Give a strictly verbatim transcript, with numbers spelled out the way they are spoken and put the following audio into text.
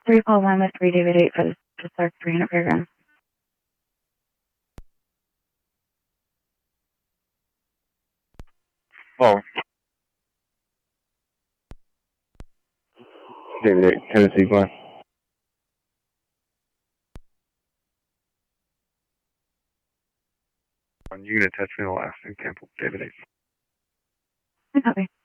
three call one with three David eight for the to start three hundred program. Oh. David eight, Tennessee Glen. You can attach me the last thing, Temple, David eight. Copy.